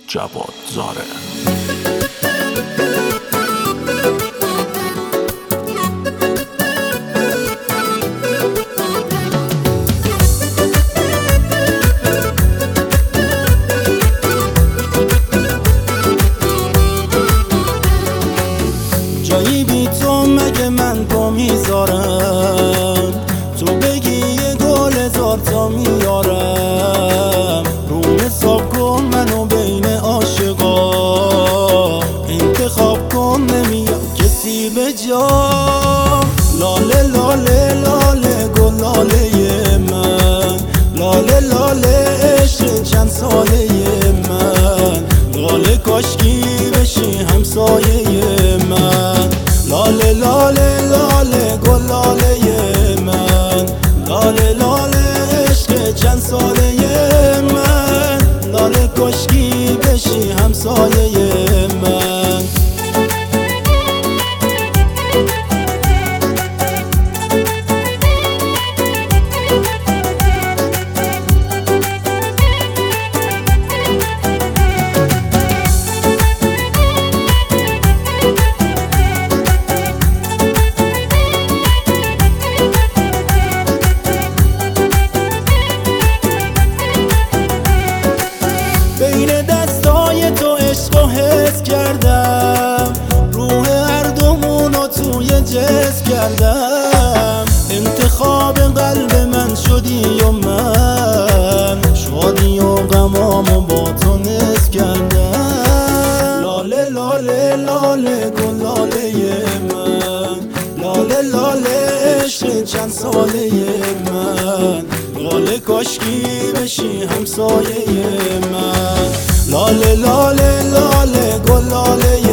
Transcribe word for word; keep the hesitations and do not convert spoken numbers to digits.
جواد زاره. جایی بی تو مگه من پا میذارم، تو بگی یه گل هزار تا میارم. روم حساب کن منو بین عاشقا، انتخاب کن نمیاد کسی به جا. لاله لاله لاله گل لاله من، لاله لاله عشق چند ساله من. لاله کاشکی بشی همسایه من. لاله لاله لاله گل لاله من، لاله لاله عشق چند ساله من. لاله کاشکی بشی همسایه من. بین دستای تو عشق و حس کردم، روح هر دومونو توی جسم کردم. انتخاب قلب من شدی و من، شادی و غمامو با تو نصف کردم. لاله لاله لاله گل لاله من، لاله لاله عشق چند ساله من. لاله کاشکی بشی همسایه من. لاله لاله لاله گل لاله